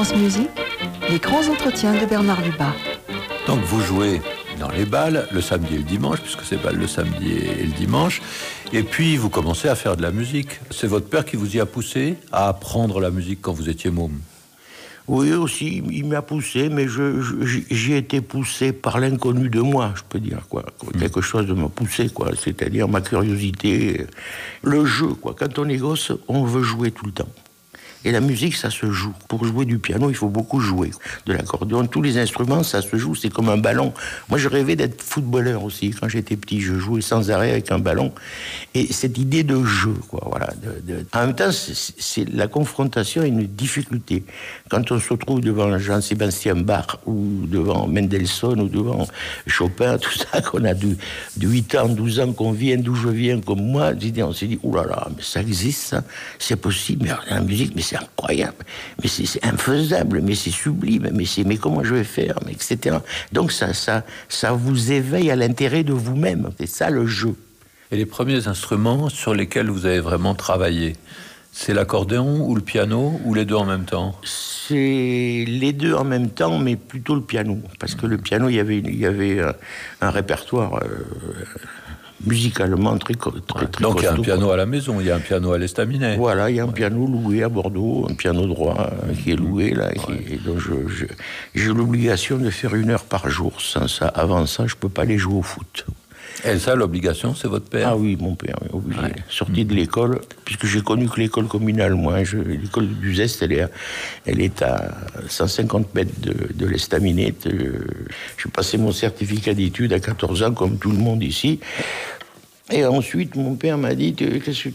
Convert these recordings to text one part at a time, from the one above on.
France Musique, les grands entretiens de Bernard Lubat. Donc vous jouez dans les bals le samedi et le dimanche, puisque c'est bal le samedi et le dimanche, et puis vous commencez à faire de la musique. C'est votre père qui vous y a poussé à apprendre la musique quand vous étiez môme? Oui, aussi, il m'a poussé, mais j'ai été poussé par l'inconnu de moi, je peux dire, quoi. Quelque chose de m'a poussé, quoi. C'est-à-dire ma curiosité, le jeu, quoi. Quand on est gosse, on veut jouer tout le temps. Et la musique, ça se joue. Pour jouer du piano, il faut beaucoup jouer. De l'accordéon, tous les instruments, ça se joue, c'est comme un ballon. Moi, je rêvais d'être footballeur aussi. Quand j'étais petit, je jouais sans arrêt avec un ballon. Et cette idée de jeu, quoi, voilà. En même temps, c'est la confrontation à une difficulté. Quand on se retrouve devant Jean-Sébastien Bach, ou devant Mendelssohn, ou devant Chopin, tout ça, qu'on a de 8 ans, 12 ans, qu'on vient d'où je viens, comme moi, on s'est dit, oulala, mais ça existe, ça, c'est possible, mais la musique, mais c'est incroyable, mais c'est infaisable, mais c'est sublime, mais comment je vais faire, mais etc. Donc ça vous éveille à l'intérêt de vous-même, c'est ça le jeu. Et les premiers instruments sur lesquels vous avez vraiment travaillé, c'est l'accordéon ou le piano, ou les deux en même temps? C'est les deux en même temps, mais plutôt le piano, parce que le piano, il y avait un répertoire musicalement très Donc costaud, il y a un piano quoi. à la maison, il y a un piano à l'estaminet. Voilà, il y a un piano loué à Bordeaux, un piano droit qui est loué là, et donc j'ai l'obligation de faire 1 heure par jour. Sans ça, avant ça, je peux pas aller jouer au foot. Et ça, l'obligation, c'est votre père? Ah oui, mon père, oui, obligé. Ouais. Sorti de l'école, puisque j'ai connu que l'école communale, moi. L'école du Zest, elle est à 150 mètres de l'estaminet. J'ai passé mon certificat d'études à 14 ans, comme tout le monde ici. Et ensuite, mon père m'a dit, qu'est-ce que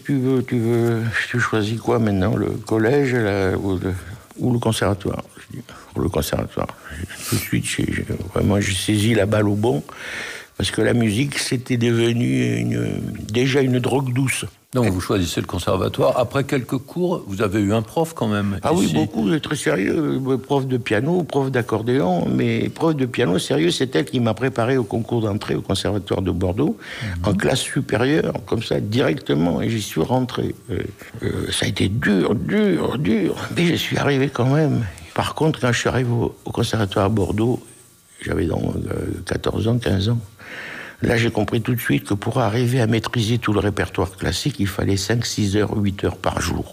tu choisis quoi maintenant, le collège ou le conservatoire? Je dis, pour le conservatoire. Tout de suite, j'ai saisi la balle au bon. Parce que la musique, c'était devenu déjà une drogue douce. Donc vous choisissez le conservatoire. Après quelques cours, vous avez eu un prof quand même. Ah ici. oui, beaucoup, très sérieux. Prof de piano, prof d'accordéon. Mais prof de piano, sérieux, c'est elle qui m'a préparé au concours d'entrée au conservatoire de Bordeaux, en classe supérieure, comme ça, directement. Et j'y suis rentré. Ça a été dur. Mais je suis arrivé quand même. Par contre, quand je suis arrivé au conservatoire à Bordeaux, j'avais donc 14 ans, 15 ans. Là, j'ai compris tout de suite que pour arriver à maîtriser tout le répertoire classique, il fallait 5, 6 heures, 8 heures par jour.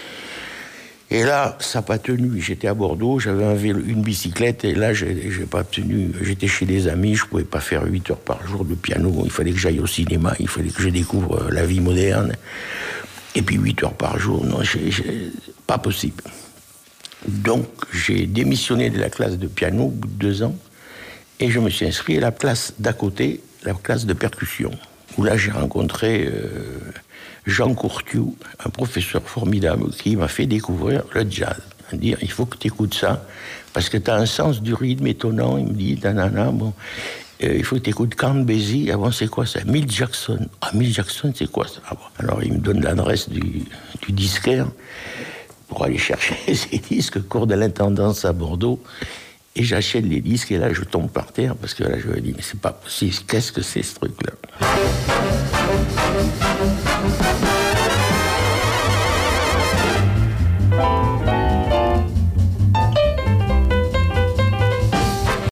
Et là, ça n'a pas tenu. J'étais à Bordeaux, j'avais une bicyclette, et là, j'ai pas tenu. J'étais chez des amis, je ne pouvais pas faire 8 heures par jour de piano. Il fallait que j'aille au cinéma, il fallait que je découvre la vie moderne. Et puis 8 heures par jour, non, pas possible. Donc, j'ai démissionné de la classe de piano au bout de 2 ans, et je me suis inscrit à la classe d'à côté, la classe de percussion, où là j'ai rencontré Jean Courtiou, un professeur formidable qui m'a fait découvrir le jazz. Il me dit, il faut que tu écoutes ça, parce que tu as un sens du rythme étonnant. Il me dit, bon, il faut que tu écoutes Count Basie. Ah bon, c'est quoi ça? Milt Jackson. Ah, Milt Jackson, c'est quoi ça? Ah bon. Alors il me donne l'adresse du disquaire pour aller chercher ces disques, cours de l'intendance à Bordeaux. Et j'achète les disques, et là, je tombe par terre, parce que là, je me dis, mais c'est pas possible, qu'est-ce que c'est, ce truc-là?